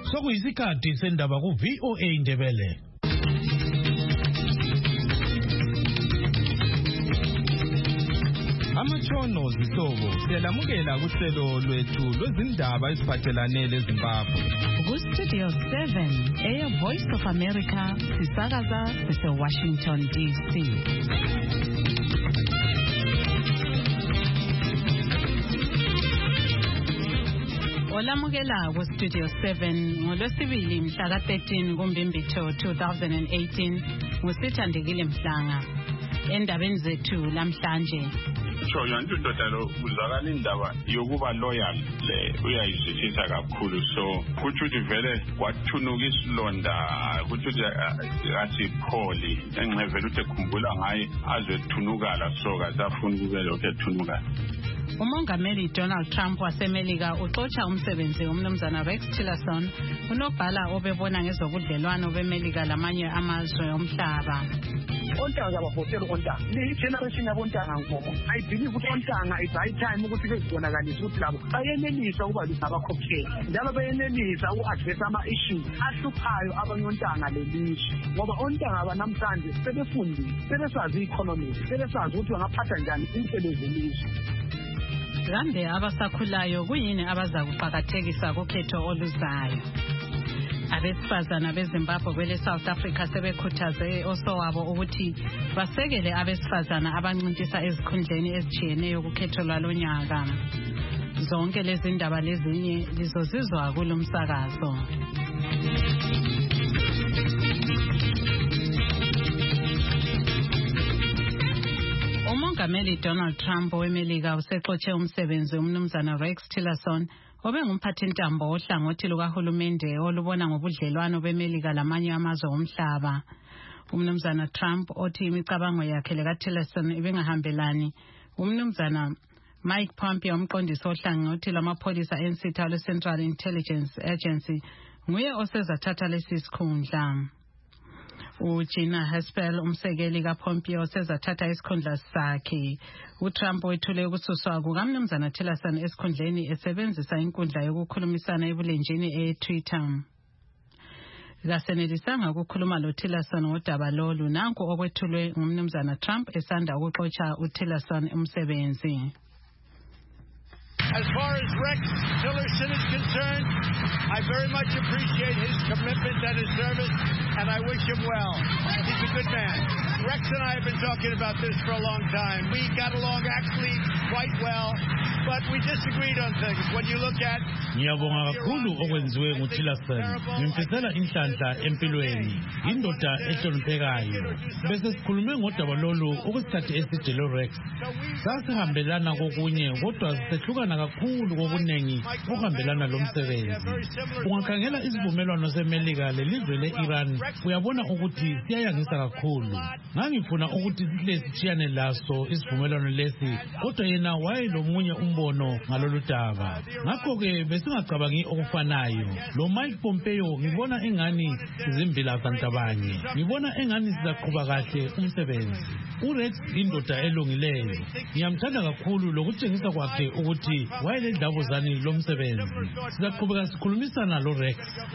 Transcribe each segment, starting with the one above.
Sokuyisikhathi sendaba ku VOA Indebele. Amatshono zihlobo siyalamukela kuhlelo lwethu lwezindaba eziphathelane leZimbabwe. Studio 7, Air Voice of America, sisakaza Washington DC. Olamukela ku Studio 7 ngolwesibili mhla ka-13 kuMbimbithi 2018 ngusithandekile Mhlanga. Endabeni zethu lamhlanje Choyo ndodalo uzakala indaba yokuba loyal le uyayizwisisa kakhulu so kuthi vele kwathunuka isilonda kuthi asipholi engcevela uthi ekhumbula ngaye azethunukala so kasafuna kube lokho ethunuka. Umongameli Donald Trump waseMelika uxoxa umsebenzi womnumzana Rex Tillerson unobhala obebona ngezobudlelwano beMelika lamanye amazwe omhlaba. Ontanga abafotela ontanga le generation yabontanga ngoba I believe ukuthi ontanga is high time ukuthi bezibonakalise ukuthi labo bayenelisa ukuba abakhokheli njalo bayenelisa uku-address ama-issues ahluphayo abanyontanga lelizwe ngoba ontanga abanamhlanje sebefundile sebesazi i-economy sebesazi ukuthi bangaphatha njani inhlelo zelizwe. Kambe abasakhulayo kuyini abaza kuqakathekisa kukhetho oluzayo? Abesifazana beZimbabwe kwele South Africa sebekhuthaze osowabo ukuthi basekele abesifazana abancintisa ezikhundleni ezitshiyeneyo kukhetho lwalonyaka. Zonke lezi ndaba lezinye lizozizwa kulomsakazo. Umongameli Donald Trump weMelika usexoxe umsebenzi womnumzana Rex Tillerson obengumphathintambo ohlangothi lukahulumende olubona ngobudlelwano beMelika lamanye amazwe omhlaba. Umnumzana Trump othi imicabango yakhe lekaTillerson ibingahambelani. Umnumzana Mike Pompeo umqondisi ohlangothi lwamapholisa ensitha lwe-Central Intelligence Agency nguye osezathatha lesi sikhundla. uGina Haspel umsekeli kaPompeo sezathatha isikhundla sakhe. uTrump wethule ukususwa kukamnumzana Tillerson esikhundleni esebenzisa inkundla yokukhulumisana ebulenjini eTwitter. Kasenelisanga ukukhuluma loTillerson ngodaba lolu nanku okwethulwe ngumnumzana Trump esanda ukuxoxa uTillerson umsebenzi. As far as Rex Tillerson is concerned, I very much appreciate his commitment and his service, and I wish him well. He's a good man. Rex and I have been talking about this for a long time. We got along actually quite well, but we disagreed on things. When you look at... Ngiyabonga kakhulu okwenziwe nguTillerson. Ngimfisela inhlanhla empilweni. Indoda ehloniphekayo. Bese sikhulume ngodaba lolu okwesikhathi eside loRex. Sasihambelana kokunye kodwa sehlukana kakhulu kokuningi okuhambelana lomsebenzi. Ungakhangela isivumelwano seMelika lelizwe leIran uyabona ukuthi siyayangisa kakhulu. Ngangifuna ukuthi sihle sitshiyane laso isivumelwano lesi kodwa yena wayelomunye umbono ngalolu daba. Ngakho-ke besingacabangi okufanayo. Lo Mike Pompeo ngibona engani izimbila zantabanye. Ngibona engani sizaqhuba kahle umsebenzi. uRex indoda elungileyo. Ngiyamthanda kakhulu lokutshengisa kwakhe ukuthi wayelendabuzane lomsebenzi. Sizaqhubeka sikhulumisana loRex.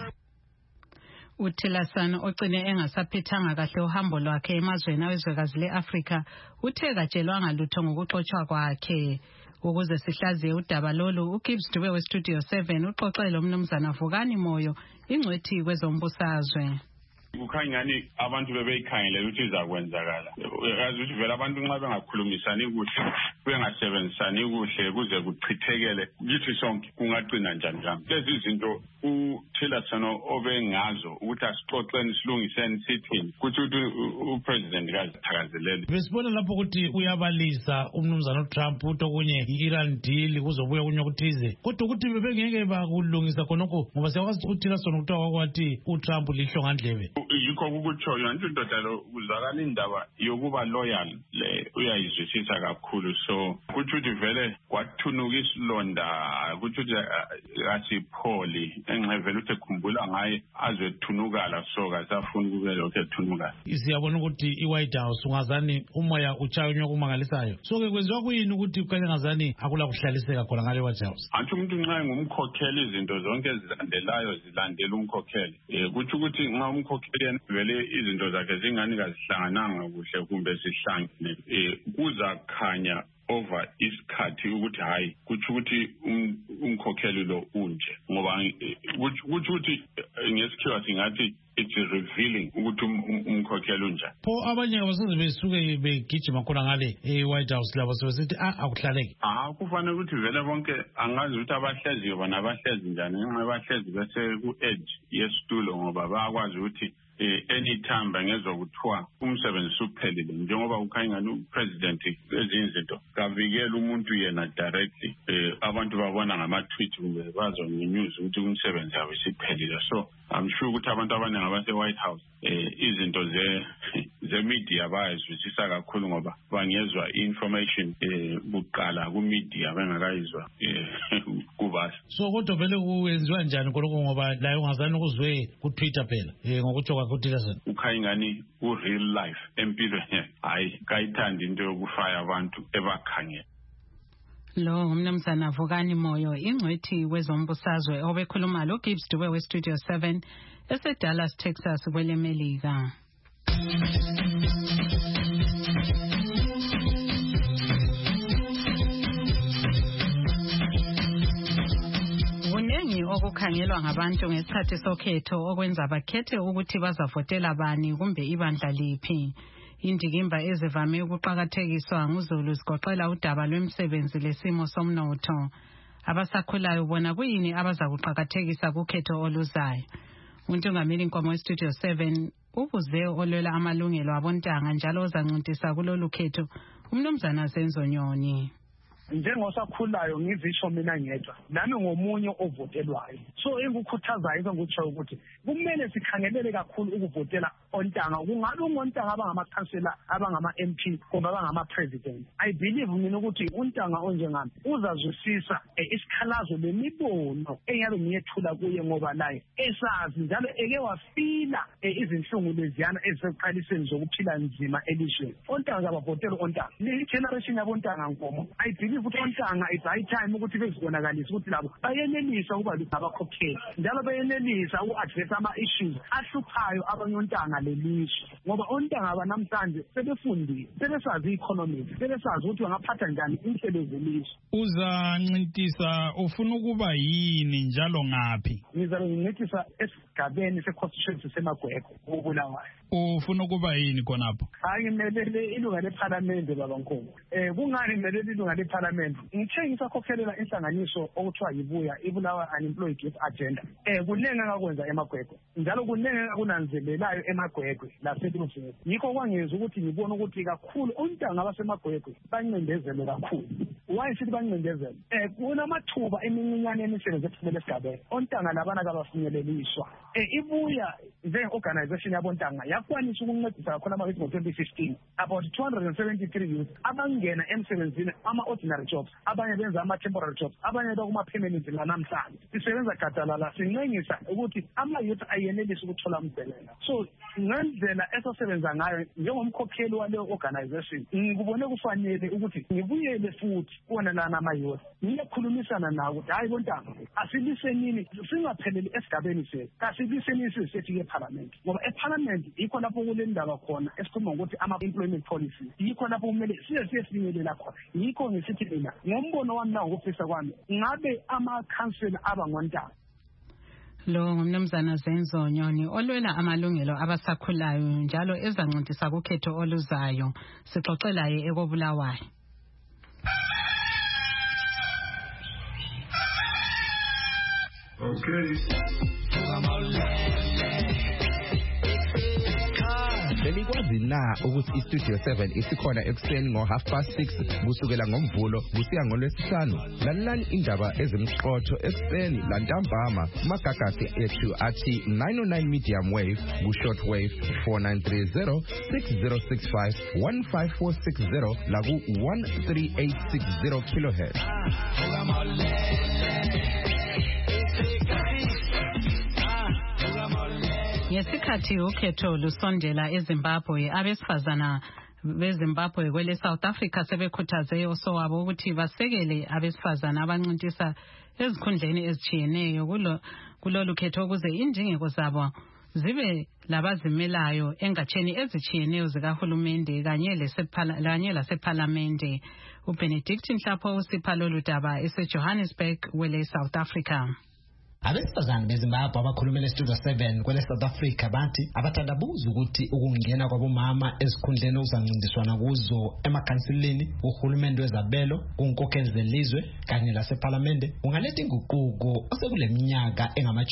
uTillerson ogcine engasaphethanga kahle uhambo lwakhe emazweni awezwekazi leAfrika uthe katshelwanga lutho ngokuxoxwa kwakhe. Ukuze sihlaziye udaba lolu uGibbs Dube weStudio 7 uxoxe lomnumzana Vukani Moyo ingcwethi kwezombusazwe. Kukhanyani abantu bebeyikhangelela ukuthi izakwenzakala. Yazi ukuthi vele abantu nxa bengakhulumisani kuhle bengasebenzisani kuhle kuze kuchithekele kithi sonke kungaqina njani njani. Lezi izinto uTillerson obengazo ukuthi asixoxeni silungiseni sithini kuthi upresident kazithakazelele. Besibona lapho ukuthi uyabalisa umnumzana uTrump utokunye iIran deal kuzobuya kunye kuthize. Kodwa ukuthi bebengeke bakulungisa khonokho ngoba siyakwazi uTillerson ukuthiwa kwathi uTrump lihlongandlebe. Yikho ukutshoyo ndodalo uzakala indaba yokuba loyal le uyayizwisisa kakhulu so so kuthi vele kwathunuka isilonda kuthi asipholi enxevela ukuthi ekhumbula ngaye azwethunukala so kasafuna kube lokho ethunukala. Siyabona ukuthi iWhite House ungazani umoya uchayonywa kumangalisayo. So ke kwenziwa kuyini ukuthi ukanye ngazani akula kuhlaliseka khona ngale White House? Anthi umuntu nxa ngumkhokheli izinto zonke ezilandelayo zilandela umkhokheli. Kuthi ukuthi nxa umkhokheli vele izinto zakhe zingani kazihlangananga kuhle kumbe sihlangene kuzakhanya over isikhathi ukuthi hayi kuthi ukuthi umkhokheli lo unje ngoba kuthi ngesikhiwa singathi it's revealing ukuthi umkhokheli unjani. Pho abanye abasenze besuke begijima khona ngale eWhite House labo sebesithi akuhlaleki. Kufanele ukuthi vele bonke angazi ukuthi abahleziyo bona abahlezi njani ngenxa bahlezi bese ku-edge yesitulo ngoba bayakwazi ukuthi anytime bangezwa kuthiwa umsebenzi suphelile njengoba ukhanya ngani upresident ezinye izinto kavikela umuntu yena directly abantu babona ngama-tweet kumbe bazwa nge-news ukuthi umsebenzi yabo isiphelile. So I'm sure ukuthi abantu abaningi abase-White House izinto ze-media bayazwisisa kakhulu ngoba bangezwa i-information kuqala ku-media bengakayizwa kubasi. So kodwa vele kuyenziwa njani koloko ngoba la ungazani kuzwe ku-Twitter phela ngokutsho kwakho uTillerson? Ukhanya ngani ku-real life empilweni hayi kayithandi into yokufaya abantu ebakhangela. Lo ngumnumzana Vukani Moyo ingcwethi wezombusazwe obekhuluma lo Gibbs Dube we Studio 7 eseDallas Texas kwele Melika. Kunengi okukhangelwa ngabantu ngesikhathi sokhetho okwenza bakhethe ukuthi bazavotela bani kumbe ibandla liphi. Indikimba ezivame ukuqakathekiswa nguZulu zigoqela udaba lwemisebenzi lesimo somnotho. Abasakhulayo bona kuyini abazakuqakathekisa kukhetho oluzayo. Untungameli Nkomo weStudio 7 ubuze olwela amalungelo abontanga njalo ozancuntisa kulolu khetho umnumzana Zenzo Nyoni. Njengosakhulayo ngizisho mina ngedwa nami ngomunye ovotelwayo so engikukhuthazayo ngokuthi ukuthi kumele sikhangelele kakhulu ukuvotela ontanga kungabe ungontanga abangamakhansela abangama-MP kumbe abangama-president. I believe mina ukuthi untanga onjengami uzazwisisa isikhalazo lemibono engabe ngiyethula kuye ngoba naye esazi njalo eke wafila izinhlungu leziyana eziseqaliseni zokuphila nzima elishweni. Ontanga zabavotela ontanga le generation yabontanga Nkomo I believe ukuthi ontanga it's high time ukuthi bezibonakalise ukuthi labo bayenelisa ukuba abakhokheli njalo bayenelisa uku-addressa ama-issues ahluphayo abanye ontanga lelizwe ngoba ontanga banamhlanje sebefundile sebesazi i-economics sebesazi ukuthi bangaphatha njani inhlelo zelizwe. Uzancintisa ufuna ukuba yini njalo ngaphi? Ngizabe ngincintisa esigabeni se-constituency seMagwegwe uBulawayo. Ufuna ukuba yini khonapho? Hayi ngimelele ilunga lephalamende baba Nkomo. Kungani ngimelele ilunga lephalamende? Ngithe ngisakhokhelela inhlanganiso okuthiwa yibuya ibulawa unemployed youth agenda. Kunenge ngakwenza eMagwegwe njalo kunenge kunanzelelayo eMagwegwe laseLuveni. Yikho kwangeza ukuthi ngibone ukuthi kakhulu ontanga abaseMagwegwe bancindezele kakhulu. Why sithi bancindezele? Kunamathuba emincinyane emisebenzi ephumele esigabeni. Ontanga labana kabafinyeleliswa. Ibuya nje-organization yabontanga yakwanisa ukuncedisa kakhulu ama-youth ngo-2015 about 273 youth abangena emsebenzini ama-ordinary jobs abanye benza ama-temporary jobs abanye bakuma-permanent lanamhlanje sisebenza gadalala sincengisa ukuthi ama-youth ayenelisa ukuthola umsebenzi. So ngendlela esasebenza ngayo njengomkhokheli waleyo organization ngikubone kufanele ukuthi ngibuyele futhi kuwona lana ama-youth ngiyakhulumisana nawo ukuthi hayi bontanga asilisenini singapheleli esigabeni sethu kasibisenini sizifike eParliament ngoba eParliament yikho lapho kule ndaba khona esikhuluma ngokuthi ama-employment policy yikho lapho kumele siyefinyelela khona. Yikho ngisithi mina ngombono wami nawo ngokufisa kwami ngabe amakhansela abangontanga. Lo ngumnumzana Zenzo Nyoni olwela amalungelo abasakhulayo njalo ezancintisa kukhetho oluzayo. Sixoxela ye ekobulawayo. Okay. Belikwazi na ukuthi iStudio 7 isikhona ekseni ngo6:30 kusukela ngoMvulo kusiya ngoLwesihlanu. Lalelani indaba ezimxotho ekseni lantambama magagasi ethu athi 909 medium wave ku-short wave 4930 6065 15460 la ku-13860 kilohertz. Ngesikhathi ukhetho lusondela eZimbabwe, abesifazana beZimbabwe kwele South Africa sebekhuthaze osowabo ukuthi basekele abesifazana abancintisa ezikhundleni ezitshiyeneyo kulolu khetho ukuze indingeko zabo zibe labazimelayo engatsheni ezitshiyeneyo zikahulumende kanye lasephalamende. uBenedict Nhlapho usipha lolu daba eseJohannesburg kwele South Africa. Abesifazane beZimbabwe abakhulumela eStudio 7 kwele South Africa bathi abathandabuza ukuthi ukungena kwabomama ezikhundleni uzancintiswana kuzo emakhansilini, uhulumende wezabelo, kunkokheli zelizwe kanye lasephalamende ungaletha inguquko osekule minyaka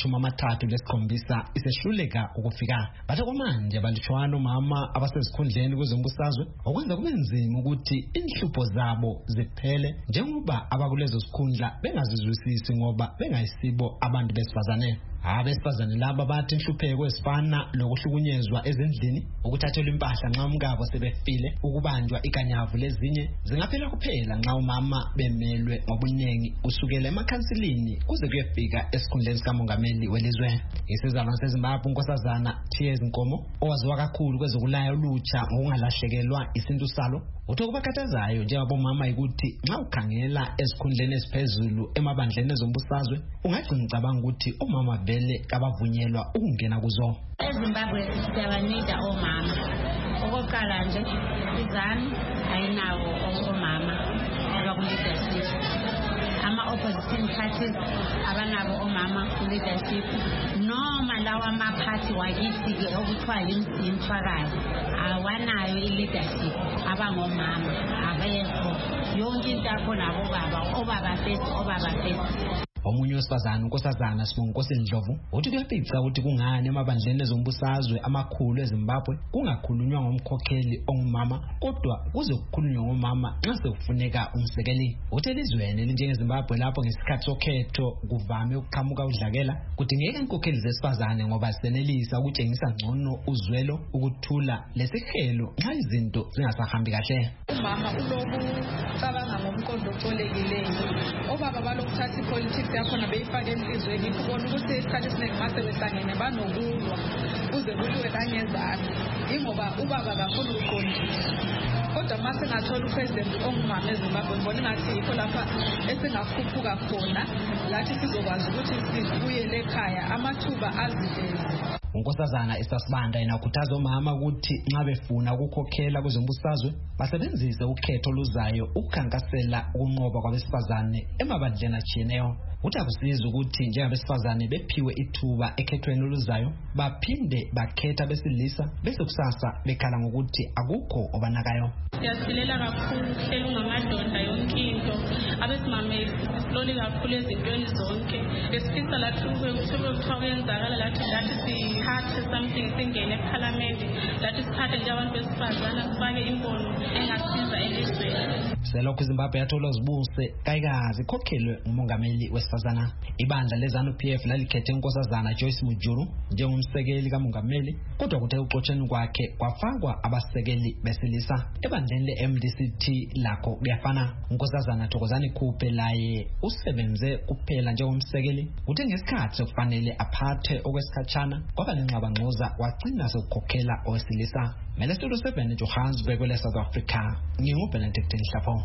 engama-37 isehluleka ukufika. Bathe kwamanje abalutshwana omama abasezikhundleni kwezombusazwe okwenza kube nzima ukuthi inhlupho zabo ziphele njengoba abakulezo zikhundla bengazizwisisi ngoba bengayisibo abantu besifazane. Abesifazane laba bathi inhlupheko ezifana lokuhlukunyezwa ezindlini, ukuthathelwa impahla nxa umkabo sebefile, ukubanjwa ikanyavu lezinye zingaphela kuphela nxa umama bemelwe ngobuningi kusukela emakhansilini kuze kuyefika esikhundleni sikamongameli welizwe. Isizalwane seZimbabwe unkosazana Tears Nkomo owaziwa kakhulu kwezokulaya ulutsha ngokungalahlekelwa isintu salo uthe kubakhathazayo njengabomama ukuthi nxa ukhangela esikhundleni esiphezulu emabandleni ezombusazwe ungagcina ucabanga ukuthi omama vele kabavunyelwa ukungena kuzo. EZimbabwe siyabanida omama. Okokuqala nje izani ayinawo omama abaku-leadership. Ama-opposition parties abanabo omama ku-leadership noma lawa ama-party wakithi-ke okuthiwa yimfakazi awanayo i-leadership abangomama abekho. Yonke into yakhona obaba first. Omunye wesifazane unkosazana Sibonkosi Ndlovu uthi kuyaphica ukuthi kungani emabandleni ezombusazwe amakhulu eZimbabwe kungakhulunywa ngomkhokheli ongumama kodwa kuze kukhulunywe ngomama nxa sekufuneka umsekeli. Uthe elizweni elinjengeZimbabwe lapho ngesikhathi sokhetho kuvame ukuqhamuka udlakela kudingeka inkokheli zesifazane ngoba senelisa ukutshengisa ngcono uzwelo, ukuthula lesikhelo nxa izinto zingasahambi kahle. Umama ulokucabanga ngomqondo ocolekileyo, obaba balokuthatha ipolitics yakhona beyifake enhlizweni ukubona ukuthi isikhathi esiningi mase behlangene banokulwa kuze kuliwe langezana ingoba ubaba kakhulu uqondile. Kodwa mase ngathola upresident ongumama eZimbabwe ngibona ngathi yikho lapha esingakhuphuka khona lathi sizokwazi ukuthi sibuyele ekhaya amathuba aziveze. Unkosazana Sibanda inakhuthaza omama ukuthi nxa befuna ukukhokhela kwezombusazwe basebenzise ukhetho luzayo ukukhankasela ukunqoba kwabesifazane emabandleni atshiyeneyo. Uthi akusiza ukuthi njengabesifazane bephiwe ithuba ekhethweni oluzayo baphinde bakhetha besilisa bese kusasa bekhala ngokuthi akukho obanakayo. Siyasilela kakhulu uhlelo ngamadoda yonke into abesimame slowly kakhulu ezintweni zonke besifisa lathi kuthiwa kuyenzakala lathi siphathe something singene ePhalamende lathi siphathe njengabantu besifazana sifake imbono engasiza elizweni. Selokhu iZimbabwe yathola uzibuse kayikazi ikhokhelwe ngumongameli wesifazana. Ibandla leZANU-PF lalikhethe inkosazana Joyce Mujuru njengomsekeli kamongameli kodwa kuthe uxotsheni kwakhe kwafakwa abasekeli besilisa. Ebandleni le-MDCT lakho kuyafana. Unkosazana Thokozani Khuphe laye usebenze kuphela njengomsekeli kuthe ngesikhathi sokufanele aphathe okwesikhatshana kwaba nenxabangxoza wagcina sokukhokhela owesilisa. Mele Studio 7 eJohannesburg kwele South Africa. NginguBenedict Nhlapho.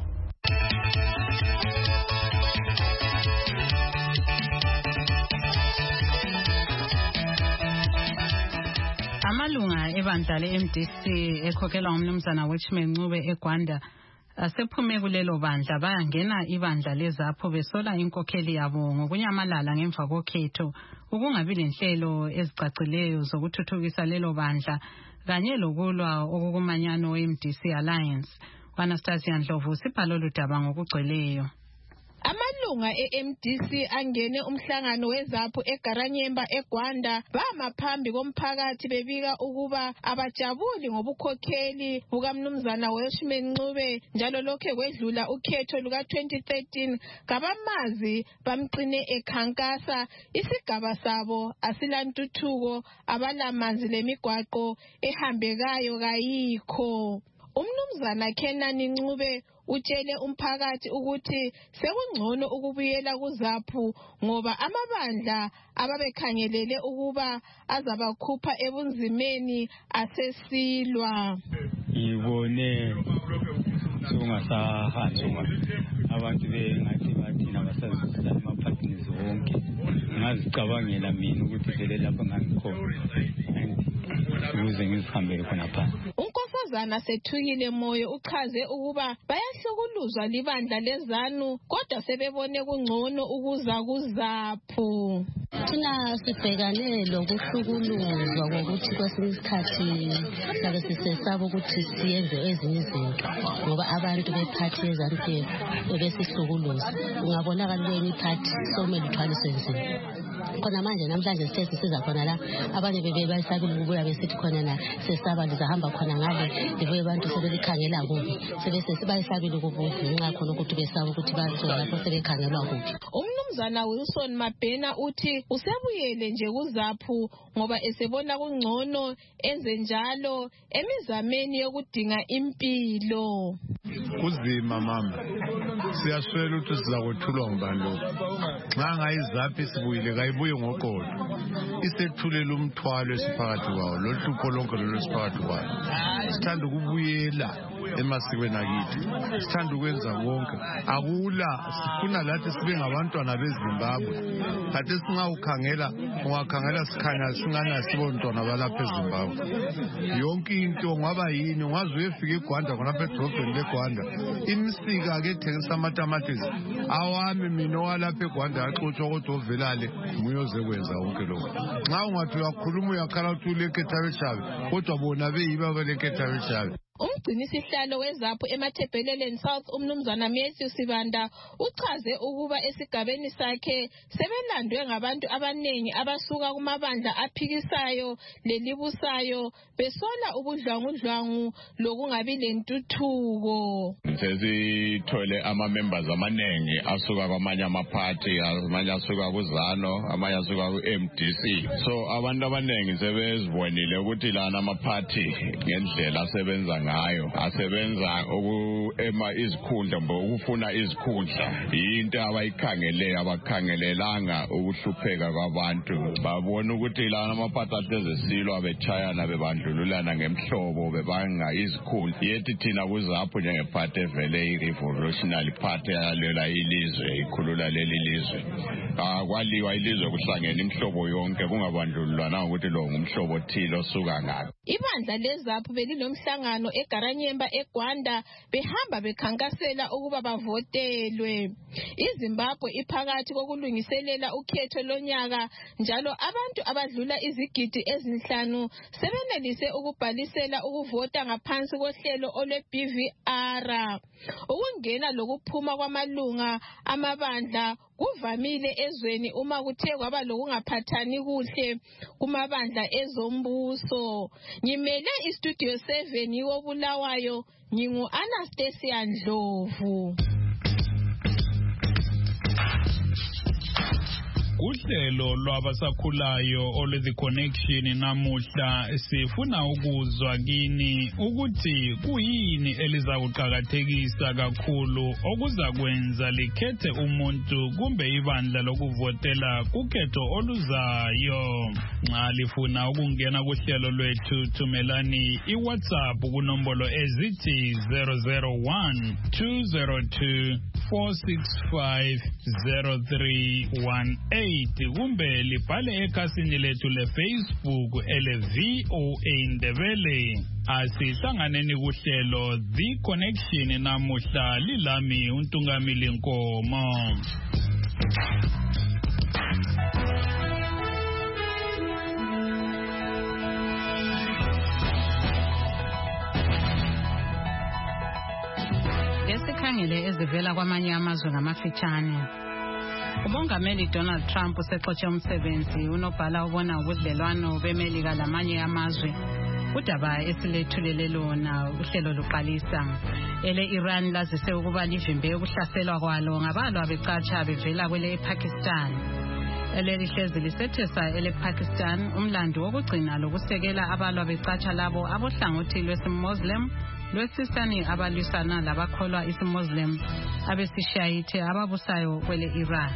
Amalunga ebandla le-MDC ekhokhelwa ngumnumzana Wetchman Ncube eGwanda asephume kulelo bandla bayangena ibandla leZAPHU besola inkokheli yabo ngokunyamalala ngemva kokhetho ukungabi lenhlelo ezicacileyo zokuthuthukisa lelo bandla kanye lokulwa okukumanyano we-MDC Alliance. Anastasia Ndlovu sibhala lolu daba ngokugcweleyo. Amalunga eMDC angene umhlangano weZAPU eGaranyemba eGwanda bama phambi komphakathi bebika ukuba abajabuli ngobukhokheli bukaMnumzana Welshman Ncube njalo lokho kwedlula ukhetho luka 2013 kabamazi bamqine ekhankasa isigaba sabo asilantuthuko abalamanzi lemigwaqo ehambekayo kayikho. Umnumzana Kenani Ncube utshele umphakathi ukuthi sekungcono ukubuyela kuZAPU ngoba amabandla ababekhangelele ukuba azabakhupha ebunzimeni asesilwa. Ngibone kungasahanjwa abantu bengathi bathina basazisa amaphathinizi wonke ngazicabangela mina ukuthi vele lapha ngangikhona ukuze ngizihambele khona phansi. Unkosazana Sethukile Moyo uchaze ukuba bayahlukuluzwa libandla leZANU kodwa sebebone kungcono ukuza kuZAPU. Thina sibhekane lokuhlukuluzwa ngokuthi kwesinye isikhathi sabe sisesaba ukuthi siyenze ezinye izinto ngoba abantu bephathi yeZANU besihlukuloza. Ungabonakala kwenye iphathi somele uthwaliswe nzima. Khona manje namhlanje sithe siza khona la abanye bayisabile ukubuya besithi khona la sesaba lizahamba khona ngale libuye abantu sebelikhangela kubi sebese bayisabile ukubuya ngenxa khona ukuthi besaba ukuthi bazoya lapho sebekhangelwa kubi. Umnumzana Wilson Mabhena uthi usebuyele nje kuZAPU ngoba esebona kungcono enze njalo emizameni yokudinga impilo. Kuzima mama siyaswela ukuthi sizakwethulwa ngubani lo nxa ngayiZAPU sibuyile kayibuye ngoqodo isethulela umthwalo esiphakathi kwawo lohlupho lonke lolu esiphakathi kwawo. Sithanda ukubuyela emasikweni akithi sithanda ukwenza konke akula sifuna lathi sibe ngabantwana beZimbabwe kade singawukhangela ungakhangela sikhanya singana sibontwana balapha eZimbabwe yonke into ngaba yini ungaze uyefika eGwanda khonapha edrobheni leGwanda imisika ke ethengisa amatamatisi awami mina owalapha eGwanda yaxotsha kodwa ovelale muyoze kwenza konke lokho. Nxa ungathi uyakhuluma uyakhala ukuthi uleketha beshabe kodwa bona beyiba beleketha beshabe. Umgcinisihlalo weZAPU eMathebheleleni South umnumzana Matthew Sibanda uchaze ukuba esigabeni sakhe sebelandwe ngabantu abanengi abasuka kumabandla aphikisayo lelibusayo besola ubudlwangudlwangu lokungabi lentuthuko. Sesithole ama-members amanengi asuka kwamanye amaphathi, amanye asuka kuZANU, amanye asuka ku-MDC. So abantu abanengi sebezibonile ukuthi lana amaphathi ngendlela asebenza ngayo asebenza ukuema izikhundla mbo ukufuna izikhundla into abayikhangeleyo abakhangelelanga ukuhlupheka kwabantu babona ukuthi lana amaphathi asezesilwa bechayana bebandlululana ngemhlobo bebanga izikhundla yethi thina kuZAPU njengephathi evele i-revolutionary party yalela ilizwe ikhulula leli lizwe kwaliwa ilizwe kuhlangene imhlobo yonke kungabandlululana ukuthi lo ngumhlobo othile osuka ngaphi. Ibandla leZAPU belinomhlangano eGaranyemba eGwanda behamba bekhankasela ukuba bavotelwe. iZimbabwe iphakathi kokulungiselela ukhetho lonyaka njalo abantu abadlula izigidi ezinhlanu sebenelise ukubhalisela ukuvota ngaphansi kohlelo olwe-BVR. Ukungena lokuphuma kwamalunga amabandla kuvamile ezweni uma kuthe kwaba lokungaphathani kuhle kumabandla ezombuso. Ngimele iStudio 7 yiwoBulawayo ngingu-Anastasia Ndlovu. Uhlelo lwabasakhulayo olwe-The Connection namuhla sifuna ukuzwa kini ukuthi kuyini elizakuqakathekisa kakhulu okuzakwenza likhethe umuntu kumbe ibandla lokuvotela kukhetho oluzayo. Nxa lifuna ukungena kuhlelo lwethu thumelani iWhatsApp kunombolo ezithi 001 202 465 0318 kumbe libhale ekhasini lethu leFacebook ele-VOA Ndebele. Asihlanganeni kuhlelo The Connection namuhla lilami uNtungamili Nkomo. Esikhangele ezivela kwamanye amazwe ngamafitshane. umongameli Donald Trump usexotshe umsebenzi unobhala ubona ubudlelwano beMelika lamanye amazwe udaba esilethulele lona uhlelo luqalisa ele-Iran lazise ukuba livimbe ukuhlaselwa kwalo ngabalwa becatsha bevela kwele Pakistan. Leli hlezi lisethesa ele-Pakistan umlando wokugcina lokusekela abalwa becatsha labo abohlangothi lwesimuslim lwesisani abalwisana labakholwa isimuslim abesishayithe ababusayo kwele Iran.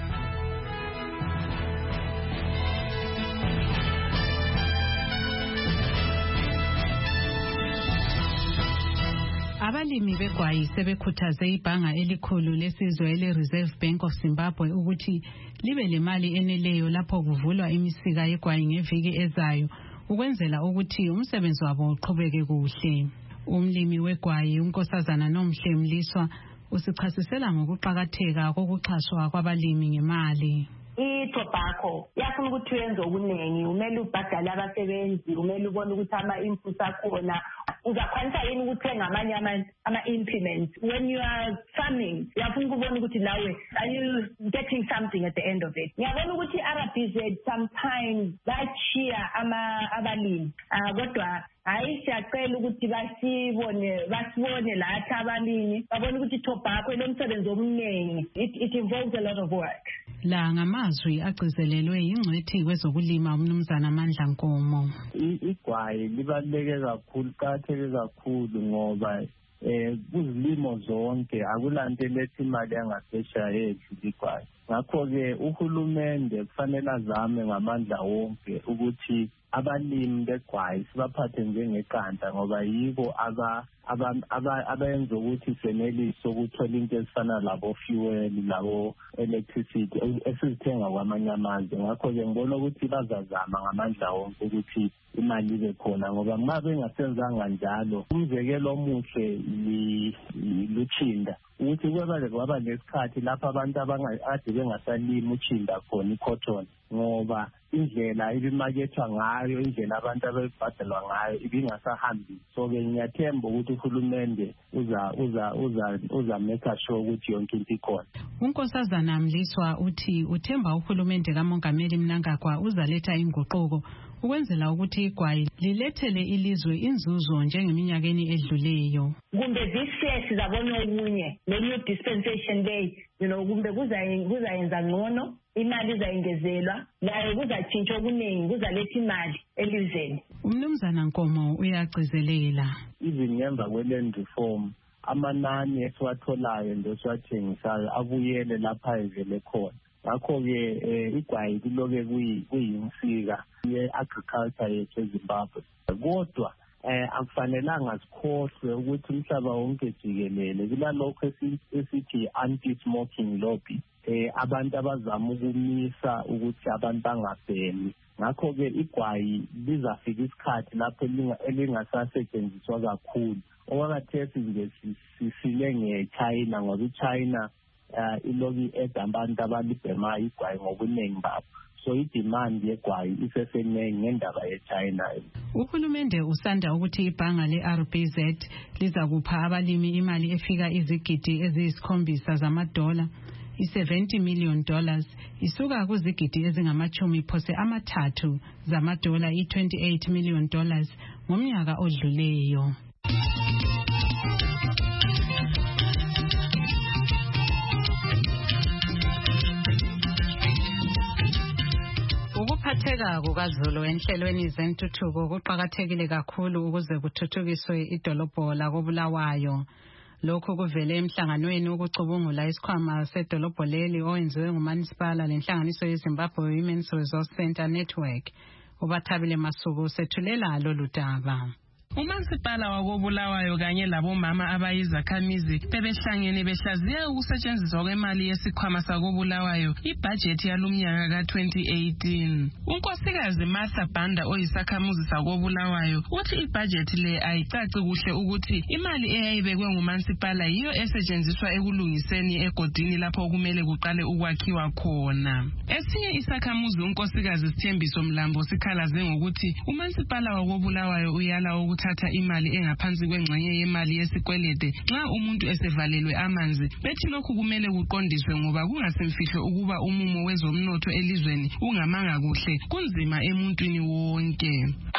Abalimi begwayi sebekhuthaze ibhanga elikhulu lesizwe ele-Reserve Bank of Zimbabwe ukuthi libe lemali eneleyo lapho kuvulwa imisika yegwayi ngeviki ezayo ukwenzela ukuthi umsebenzi wabo uqhubeke kuhle. Umlimi wegwayi uNkosazana Nomhle Mliswa usichasisela ngokuqhakatheka kokuxhaswa kwabalimi ngemali. I-tobacco yafuna ukuthi wenze okuningi, umele ubhadale abasebenzi, umele ubone ukuthi ama-inputs akhona, uzakwanisa yini ukuthenga amanye ama-implements. When you are farming uyafuna ukubona ukuthi nawe are you getting something at the end of it. Ngiyabona ukuthi i-RBZ sometimes bachiya abalimi kodwa hayi siyacela ukuthi basibone lathi abalimi babone ukuthi tobacco lomsebenzi omningi, it involves a lot of work. La ngamazwi agcizelelwe ingcwethi kwezokulima umnumzana Amandla Nkomo. Igwayi libaluleke kakhulu, katheke kakhulu ngoba kuzilimo zonke akulanto lethi imali yangasesha yethu igwayi. Ngakho-ke uhulumende kufanele azame ngamandla wonke ukuthi abalimi begwayi sibaphathe njengeqanda ngoba yibo abenza ukuthi senelise ukuthola into ezifana labo fuel, labo electricity esizithenga kwamanye amazwe. Ngakho-ke ngibona ukuthi bazazama ngamandla wonke ukuthi imali ibe khona ngoba uma bengasenzanga njalo umzekelo omuhle luchinda ukuthi kwaba nesikhathi lapho abantu ade bengasalimi uchinda khona i-cotton ngoba indlela ibimakethwa ngayo, indlela abantu abebhadelwa ngayo ibingasahambi. So-ke ngiyathemba ukuthi uhulumende uza make sure ukuthi yonke into ikhona. uNkosazana Mliswa uthi uthemba uhulumende kaMongameli Mnangagwa uzaletha inguquko ukwenzela ukuthi igwayi lilethele ilizwe inzuzo njengeminyakeni edluleyo. Kumbe this year sizabona okunye le new dispensation day kumbe kuzayenza ngcono, imali izayingezelwa, layo kuzatshintsha okuningi, kuzaletha imali elizweni. Umnumzana Nkomo uyagcizelela izingemva kwe-land reform amanani esiwatholayo ndosiwathengisayo abuyele lapha evele khona. Ngakho-ke igwayi kuloke kuyinsika ye-agriculture yethu eZimbabwe. Kodwa akufanelanga sikhohlwe ukuthi umhlaba wonke jikelele kulalokho esithi anti-smoking lobby, abantu abazama ukumisa ukuthi abantu bangabhemi. Ngakho-ke igwayi lizafika isikhathi lapho elingasasetshenziswa kakhulu. Okwakhathesi nje sisile nge-China ngoba i-China iloki edabantu abalibhemayo igwayi ngobuningi babo. So idemand yegwayi iseseningi ngendaba ye-China. Uhulumende usanda ukuthi ibhanga le-RBZ liza kupha abalimi imali efika izigidi eziyisi-7 zamadola, $70 million, isuka kuzigidi ezingama-30 zamadola, $28 million ngomnyaka odluleyo. Ukuphatheka kukaZulu enhlelweni zentuthuko kuqhakathekile kakhulu ukuze kuthuthukiswe idolobho lakoBulawayo. Lokhu kuvele emhlanganweni wokucubungula isikhwama sedolobho leli owenziwe nguManisipala lenhlanganiso yeZimbabwe Women's Resource Center Network. Ubathabile Masuku sethulela lolu daba. uMansipala wakoBulawayo kanye labomama abayizakhamizi bebehlangene behlaziya ukusetshenziswa kwemali yesikhwama sakoBulawayo ibudget yalumnyaka ka2018. uNkosikazi Martha Banda oyisakhamuzi sakoBulawayo uthi ibudget le ayicaci kuhle ukuthi imali eyayibekwe nguMansipala yiyo esetshenziswa ekulungiseni egodini lapho kumele kuqale ukwakhiwa khona. Esinye isakhamuzi uNkosikazi Sithembiso Mlambo sikhalaze ngokuthi uMansipala wakoBulawayo uyala ukuthi ukuthatha imali engaphansi kwengxenye yemali yesikwelede nxa umuntu esevalelwe amanzi. Bethi lokhu kumele kuqondiswe ngoba kungasemfihlo ukuba umumo wezomnotho elizweni ungamanga kuhle, kunzima emuntwini wonke.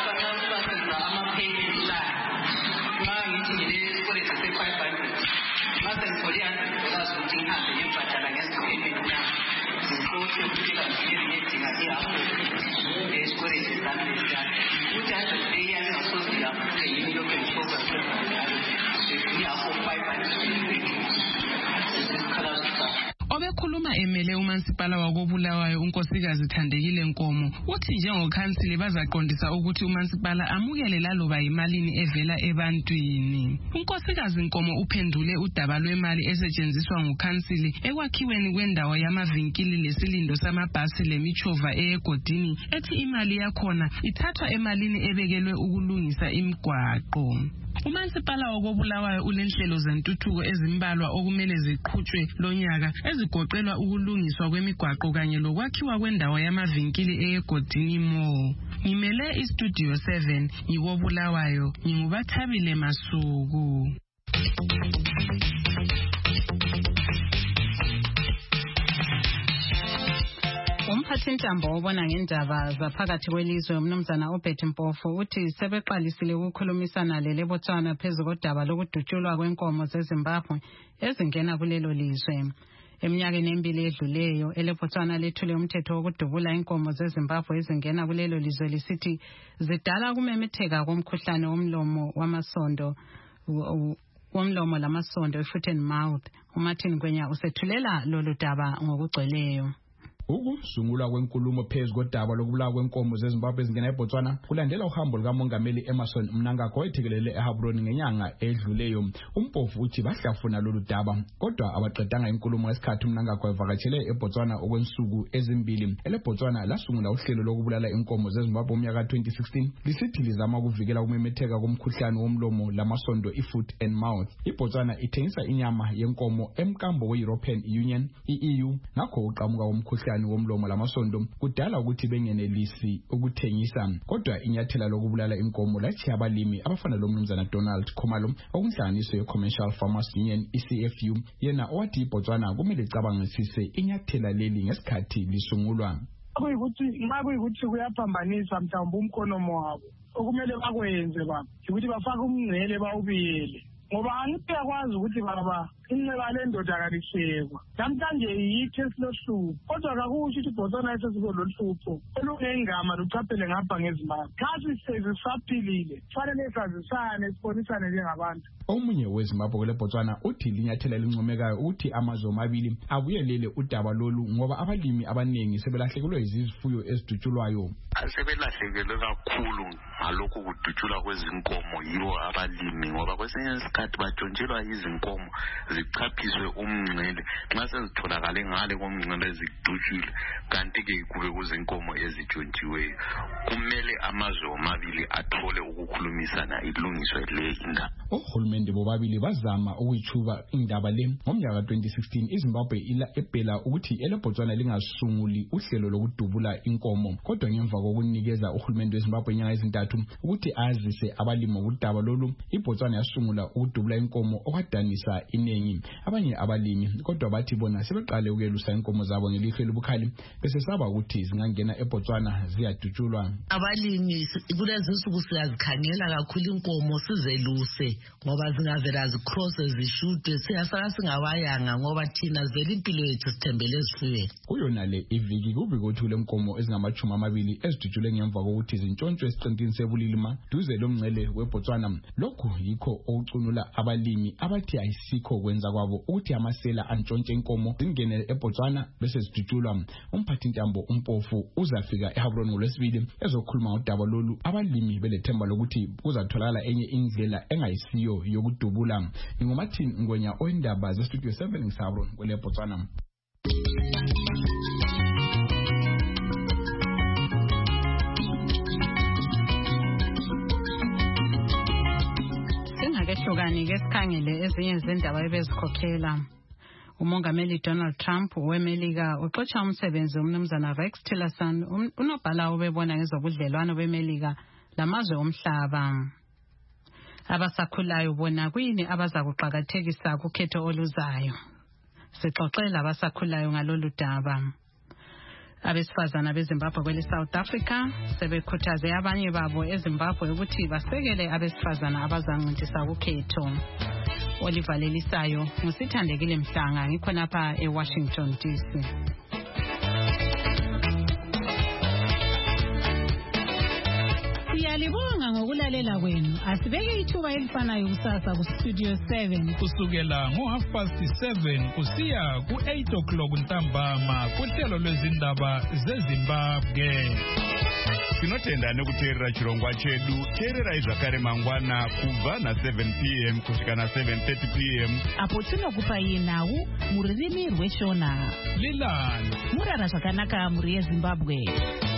Obekhuluma emele uMansipala wakoBulawayo uNkosikazi Thandekile Nkomo uthi njengokhansili bazaqondisa ukuthi uMansipala amukele laloba yimalini evela ebantwini. uNkosikazi Nkomo uphendule udaba lwemali esetshenziswa ngukhansili ekwakhiweni kwendawo yamavinkili lesilindo samabhasi lemichova egodini ethi imali yakhona ithathwa emalini ebekelwe ukulungisa imigwaqo. uMansipala wakoBulawayo unenhlelo zentuthuko ezimbalwa okumele ziqhutshwe lonyaka ezigoqelwa ukulungiswa kwemigwaqo kanye lokwakhiwa kwendawo yamavinkili egodini Mall. Ngimele iStudio 7 ngikoBulawayo, nginguBathabile Masuku. Umphathintambo obona ngendaba zaphakathi kwelizwe umnumzana uBetty Mpofu uthi sebeqalisile ukukhulumisana leLebotswana phezu kodaba lokudutshulwa kwenkomo zeZimbabwe ezingena kulelo lizwe. Eminyakeni emibili edluleyo eLebotswana lethule umthetho wokudubula inkomo zeZimbabwe ezingena kulelo lizwe lisithi zidala kumemetheka komkhuhlane womlomo wamasondo womlomo lamasondo foot and mouth. uMartin Gwenya usethulela lolu daba ngokugcweleyo. Ukusungulwa kwenkulumo phezu kodaba lokubulawa kwenkomo zeZimbabwe ezingena eBotswana kulandela uhambo lukaMongameli Emmerson Mnangagwa ethekelele eHabroni ngenyanga edluleyo. uMpofu uthi bahlafuna lolu daba kodwa abaqedanga inkulumo ngesikhathi uMnangagwa evakatshele eBotswana okwensuku ezimbili. ELebotswana lasungula uhlelo lokubulala inkomo zeZimbabwe umnyaka 2016 lisithi lizama ukuvikela ukumemetheka komkhuhlane womlomo lamasondo foot and mouth. iBotswana ithengisa inyama yenkomo emkambo we-European Union EU ngakho uqhamuka womkhuhlane womlomo lamasondo kudala ukuthi bengenelisi ukuthengisa. Kodwa inyathela lokubulala inkomo lathi abalimi abafana lomnumzana Donald Khumalo okunhlanganiso ye-Commercial Farmers Union ECFU yena owathi iBotswana kumele icabangisise inyathela leli ngesikhathi lisungulwa. Kuyikuthi kuyaphambanisa mhlawumbe umkhonomo wabo okumele bakwenze baba ukuthi bafake umngcele bawubiyele ngoba angiyakwazi ukuthi baba inqeba lendoda kalihlekwa namhlanje yithi esilohlupho kodwa kakusho ukuthi iBotswana esesibe lohlupho olungengama luchaphele ngapha ngeZimbabwe kasi sezisaphilile fanele sazisane sibonisane njengabantu. Omunye weZimbabwe kweleBotswana uthi linyathela elincomekayo ukuthi amazwe amabili abuyelele udaba lolu ngoba abalimi abanengi sebelahlekelwe izifuyo ezidutshulwayo. Sebelahlekelwe kakhulu ngalokho kudutshulwa kwezinkomo yiwo abalimi ngoba kwesinye isikhathi batshontshelwa izinkomo zichaphiswe umngcele nxa sezitholakale ngale komngcele zidutshile kanti-ke kube kuzinkomo ezitshontshiweyo. Kumele amazwe omabili athole ukukhulumisana ilungiswe le indaba. Ohulumende bobabili bazama ukuyithuba indaba le ngomnyaka 2016 iZimbabwe ebhela ukuthi eLebotswana lingasunguli uhlelo lokudubula inkomo kodwa ngemva kokunikeza uhulumende weZimbabwe inyanga ezintathu ukuthi azise abalimi ngokudaba lolu iBotswana yasungula ukudubula inkomo okwadanisa inengi abanye abalimi kodwa bathi bona sebeqale ukuyelusa inkomo zabo ngelihlo elibukhali bese saba ukuthi zingangena eBotswana ziyadutshulwa. Abalimi kulezi insuku siyazikhangela kakhulu inkomo sizeluse ngoba zingavela zicrosse zishude siyasala singawayanga ngoba thina zivela impilo yethu sithembele ezifuyweni. Kuyona le iviki kubika ukuthi le nkomo ezingamachumi amabili ezidutshulwe ngemva kokuthi zintshontshwe esiqintini sebulilima duze lomngcele weBotswana. Lokhu yikho okucunula abalimi abathi ayisikho kwenza kwabo ukuthi amasela antshontshe inkomo zingene eBotswana bese zidutshulwa. Umphathintambo uMpofu uzafika eHabroni ngolwesibili ezokhuluma ngodaba lolu abalimi belethemba lokuthi kuzatholakala enye indlela engayisiyo yokudubula. NginguMartin Ngwenya oyindaba zeStudio 7 ngisaHabroni kweleBotswana. Singakehlukani ke sikhangele ezinye izindaba ebezikhokhela. uMongameli Donald Trump weMelika uxoxa umsebenzi umnumzana Rex Tillerson unobhala obebona ngezobudlelwano beMelika lamazwe omhlaba. Abasakhulayo bona kuyini abaza kuqhakathekisa kukhetho oluzayo? Sixoxela abasakhulayo ngalolu daba. Abesifazana beZimbabwe kwele South Africa sebekhuthaze abanye babo eZimbabwe ukuthi basekele abesifazana abazancintisana kukhetho. Oliver Lelisayo ngusithandekile Mhlanga ngikhonapha eWashington DC. Siyalibonga ngokulalela kwenu. Asibeke ithuba elifanayo kusasa ku Studio 7 kusukela ngo7:30 kusiya ku8 ntambama kuhlelo lwezindaba zeZimbabwe. Tinotenda nekuteerera chirongwa chedu. Teerera zvakare mangwana kubva na7 p.m. kusvika na7:30 p.m. apo tinokupa yenhau mururimi rweshona. Lilani murara zvakanaka muri yeZimbabwe.